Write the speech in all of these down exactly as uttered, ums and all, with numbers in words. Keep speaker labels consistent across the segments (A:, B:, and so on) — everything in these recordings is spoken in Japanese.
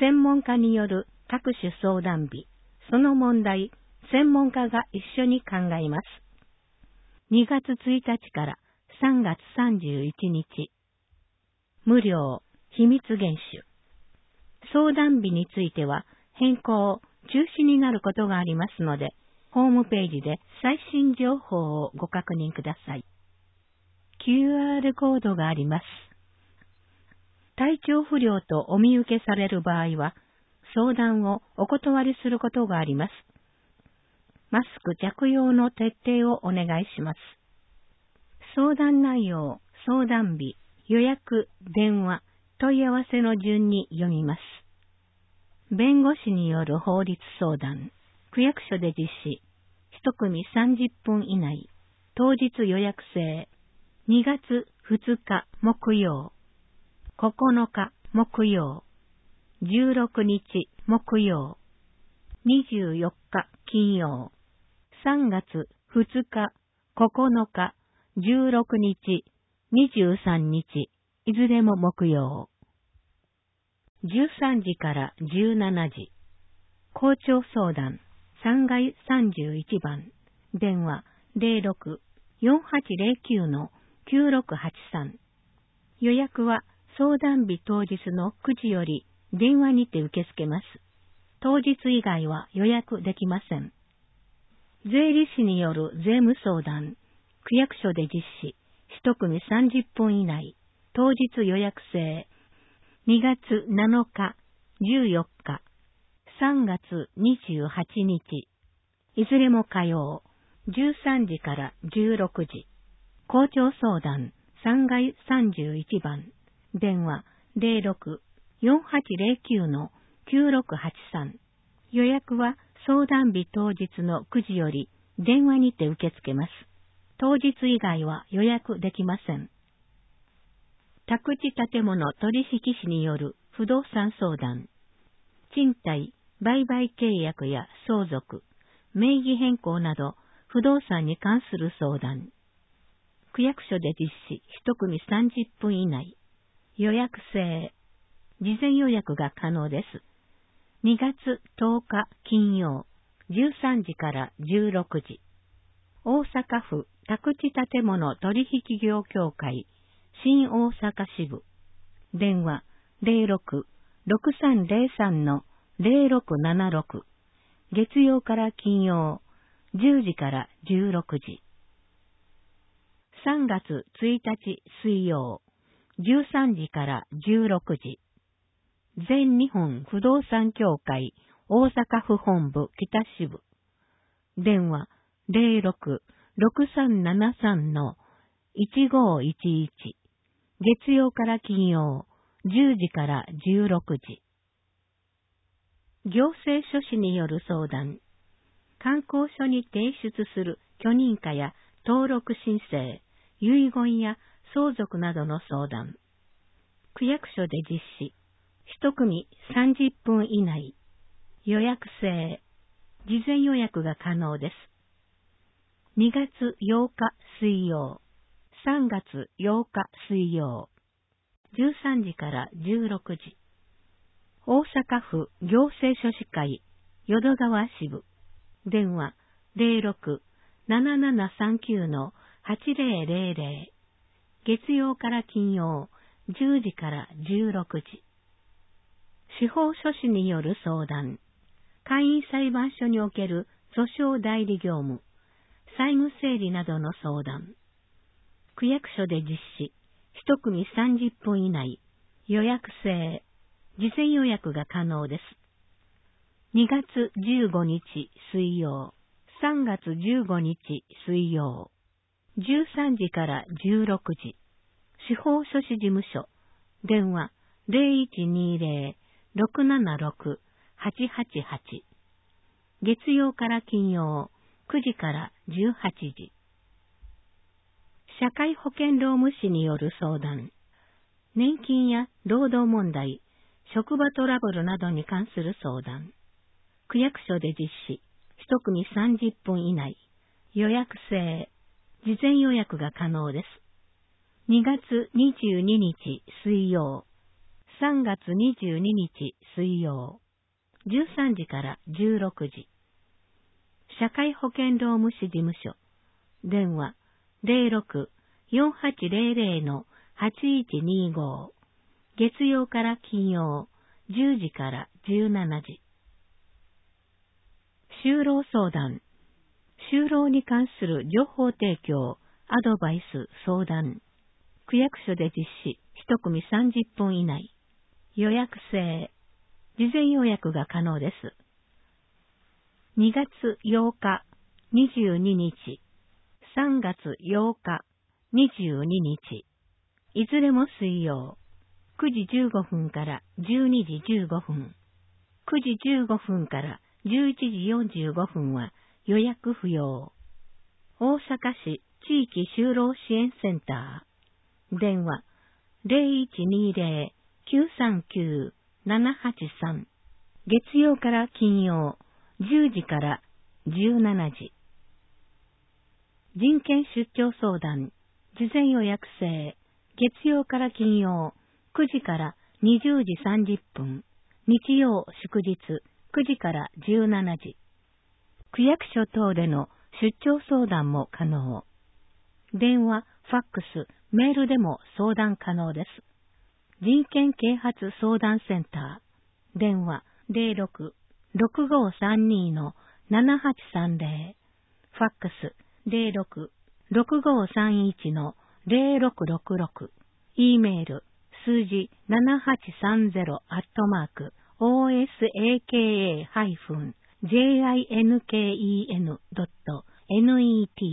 A: 専門家による各種相談日、その問題、専門家が一緒に考えます。にがつついたちからさんがつさんじゅういちにち。無料、秘密厳守。相談日については変更、中止になることがありますので、ホームページで最新情報をご確認ください。キューアール コードがあります。体調不良とお見受けされる場合は、相談をお断りすることがあります。マスク着用の徹底をお願いします。相談内容、相談日、予約、電話、問い合わせの順に読みます。弁護士による法律相談、区役所で実施、一組さんじゅっぷん以内、当日予約制、にがつふつか木曜、ここのか木曜、じゅうろくにち木曜、にじゅうよっか金曜、さんがつふつか、ここのか、じゅうろくにち、にじゅうさんにち、いずれも木曜。じゅうさんじからじゅうしちじ。校長相談、さんがいさんじゅういちばん。電話 ゼロろく よんはちゼロきゅう きゅうろくはちさん。予約は相談日当日のくじより電話にて受け付けます。当日以外は予約できません。税理士による税務相談、区役所で実施、一組さんじゅっぷん以内、当日予約制、にがつなのか、じゅうよっか、さんがつにじゅうはちにち、いずれも火曜、じゅうさんじからじゅうろくじ、校長相談さんがいさんじゅういちばん、電話ゼロろく よんはちゼロきゅう きゅうろくはちさん。予約は相談日当日のくじより電話にて受け付けます。当日以外は予約できません。宅地建物取引士による不動産相談、賃貸、売買契約や相続、名義変更など不動産に関する相談。区役所で実施一組さんじゅっぷん以内。予約制。事前予約が可能です。にがつとおか金曜、じゅうさんじからじゅうろくじ。大阪府宅地建物取引業協会新大阪支部。電話ゼロろく ろくさんゼロさん ゼロろくななろく。月曜から金曜、じゅうじからじゅうろくじ。さんがつついたち水曜、じゅうさんじからじゅうろくじ。全日本不動産協会大阪府本部北支部。電話ゼロろく ろくさんななさん いちごいちいち。月曜から金曜、じゅうじからじゅうろくじ。行政書士による相談。観光所に提出する許認可や登録申請、遺言や相続などの相談。区役所で実施。一組さんじゅっぷん以内。予約制。事前予約が可能です。にがつようか水曜、さんがつようか水曜、じゅうさんじからじゅうろくじ。大阪府行政書士会淀川支部。電話ゼロろく ななななさんきゅう はちゼロゼロゼロ。月曜から金曜、じゅうじからじゅうろくじ。司法書士による相談。簡易裁判所における訴訟代理業務、債務整理などの相談。区役所で実施。一組さんじゅっぷん以内。予約制。事前予約が可能です。にがつじゅうごにち水曜、さんがつじゅうごにち水曜、じゅうさんじからじゅうろくじ。司法書士事務所。電話ゼロいちにゼロ ろくななろく はちはちはち。月曜から金曜、くじからじゅうはちじ。社会保険労務士による相談。年金や労働問題、職場トラブルなどに関する相談。区役所で実施。一組さんじゅっぷん以内。予約制。事前予約が可能です。にがつにじゅうににち水曜、 さんがつにじゅうににち水曜、じゅうさんじからじゅうろくじ。社会保険労務士事務所、電話 ゼロろく よんはちゼロゼロ はちいちにご、月曜から金曜、じゅうじからじゅうしちじ。就労相談、就労に関する情報提供、アドバイス、相談。区役所で実施、一組さんじゅっぷん以内。予約制。事前予約が可能です。にがつようか、にじゅうににち。さんがつようか、にじゅうににち。いずれも水曜。くじじゅうごふんからじゅうにじじゅうごふん。くじじゅうごふんからじゅういちじよんじゅうごふんは予約不要。大阪市地域就労支援センター。電話 ゼロいちにゼロ きゅうさんきゅう ななはちさん。月曜から金曜、じゅうじからじゅうしちじ。人権出張相談、事前予約制、月曜から金曜、くじからにじゅうじさんじゅっぷん、日曜祝日くじからじゅうしちじ。区役所等での出張相談も可能。電話、ファックス、メールでも相談可能です。人権啓発相談センター。電話 ゼロろく ろくごさんに ななはちさんゼロ。ファックス ゼロろく ろくごさんいち ゼロろくろくろく。E メール、数字ななはちさんゼロアットマーク オーエスエーケーエー ハイフン ジェイアイエヌケーイーエヌ ドット ネット。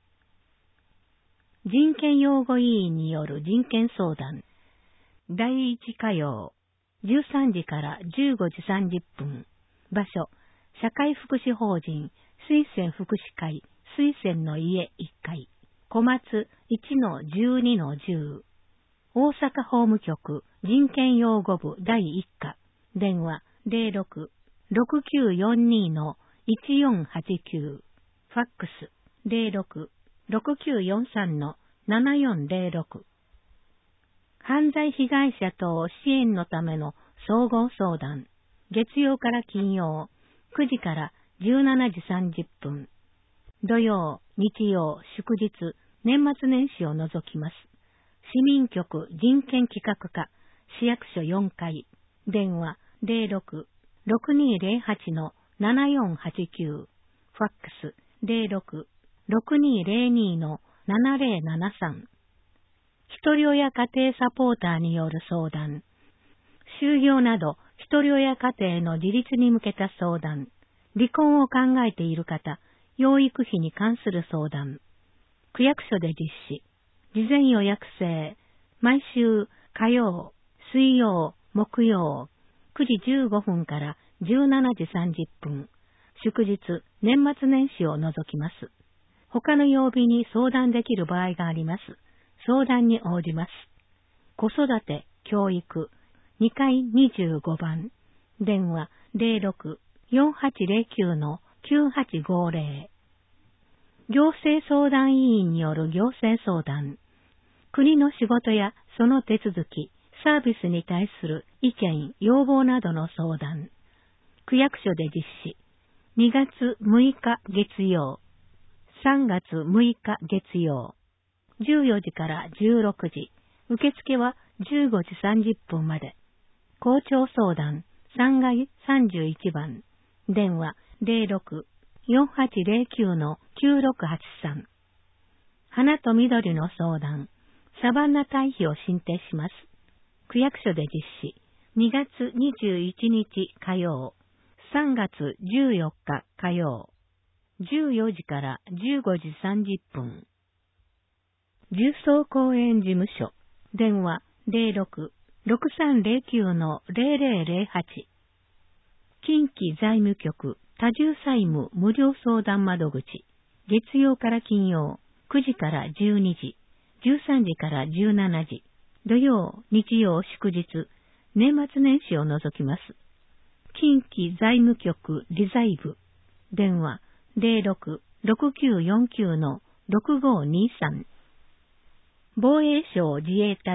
A: 人権擁護委員による人権相談。だいいち火曜、じゅうさんじからじゅうごじさんじゅっぷん。場所、社会福祉法人水仙福祉会水仙の家いっかい。小松 いちのじゅうにのじゅう。大阪法務局人権擁護部だいいっか。電話 ゼロろく ろくきゅうよんに いちよんはちきゅう。ファックス ゼロろく ろくきゅうよんさん ななよんゼロろく。犯罪被害者等支援のための総合相談。月曜から金曜、くじからじゅうしちじさんじゅっぷん。土曜、日曜、祝日、年末年始を除きます。市民局人権企画課、市役所よんかい。電話ゼロろく ろくにゼロはち ななよんはちきゅう。ファックスゼロろく ろくにゼロに ななゼロななさん。ひとり親家庭サポーターによる相談。就業など、ひとり親家庭の自立に向けた相談。離婚を考えている方、養育費に関する相談。区役所で実施。事前予約制。毎週火曜、水曜、木曜、くじじゅうごふんからじゅうしちじさんじゅっぷん。祝日、年末年始を除きます。他の曜日に相談できる場合があります。相談に応じます。子育て、教育、にかいにじゅうごばん。電話ゼロろく よんはちゼロきゅう きゅうはちごゼロ。行政相談委員による行政相談。国の仕事やその手続き、サービスに対する意見、要望などの相談。区役所で実施。にがつむいか月曜、さんがつむいか月曜、じゅうよじからじゅうろくじ、受付はじゅうごじさんじゅっぷんまで。校長相談さんがいさんじゅういちばん。電話ゼロろく よんはちゼロきゅう きゅうろくはちさん。花と緑の相談。サバンナ堆肥を申請します。区役所で実施。にがつにじゅういちにち火曜、さんがつじゅうよっか火曜、じゅうよじからじゅうごじさんじゅっぷん。重曹公園事務所。電話ゼロろく ろくさんゼロきゅう ゼロゼロゼロはち。近畿財務局多重債務無料相談窓口。月曜から金曜、くじからじゅうにじ、じゅうさんじからじゅうしちじ。土曜、日曜、祝日、年末年始を除きます。近畿財務局理財部。電話ゼロろく ろくきゅうよんきゅう ろくごにさん。防衛省自衛隊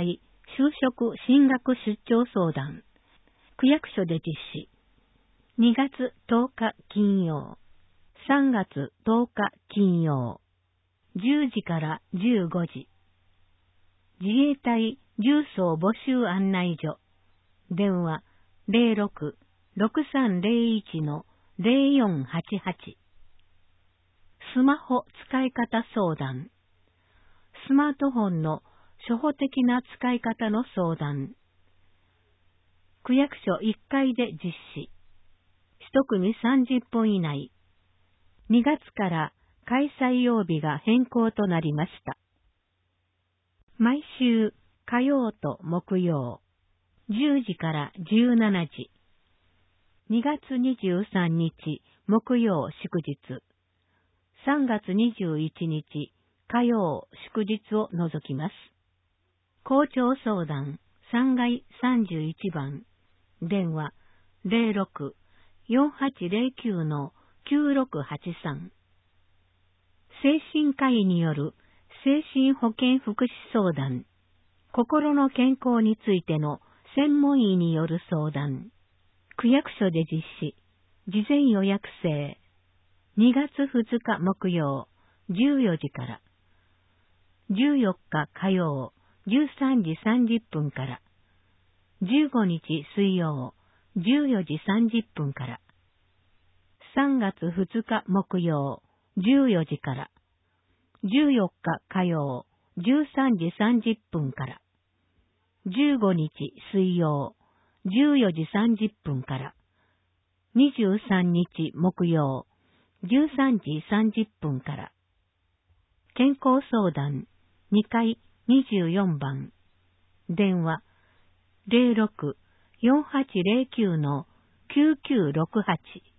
A: 就職進学出張相談、区役所で実施。にがつとおか金曜、さんがつとおか金曜、じゅうじからじゅうごじ。自衛隊重曹募集案内所。電話 ゼロろく ろくさんゼロいち のゼロよんはちはち。スマホ使い方相談。スマートフォンの初歩的な使い方の相談。区役所いっかいで実施。一組さんじゅっぷん以内。にがつから開催曜日が変更となりました。毎週火曜と木曜、じゅうじからじゅうしちじ。にがつにじゅうさんにち木曜祝日。さんがつにじゅういちにち火曜祝日を除きます。校長相談さんがいさんじゅういちばん。電話 ゼロろく よんはちゼロきゅう のきゅうろくはちさん。精神科医による精神保健福祉相談。心の健康についての専門医による相談。区役所で実施。事前予約制。にがつふつか木曜、じゅうよじから。じゅうよっか火曜、じゅうさんじさんじゅっぷんから。じゅうごにち水曜、じゅうよじさんじゅっぷんから。さんがつふつか木曜、じゅうよじから。じゅうよっか火曜、じゅうさんじさんじゅっぷんから。じゅうごにち水曜、じゅうよじさんじゅっぷんから。にじゅうさんにち木曜、じゅうさんじさんじゅっぷんから。健康相談にかいにじゅうよんばん。電話 ゼロろく よんはちゼロきゅう のきゅうきゅうろくはち。